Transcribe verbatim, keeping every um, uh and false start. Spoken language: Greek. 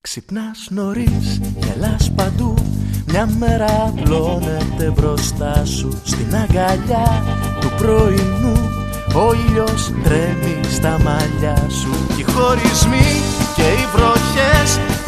Ξυπνάς νωρίς, γελάς παντού, μια μέρα απλώνεται μπροστά σου. Στην αγκαλιά του πρωινού ο ήλιος τρέμει στα μαλλιά σου. Και οι χωρισμοί και οι βροχές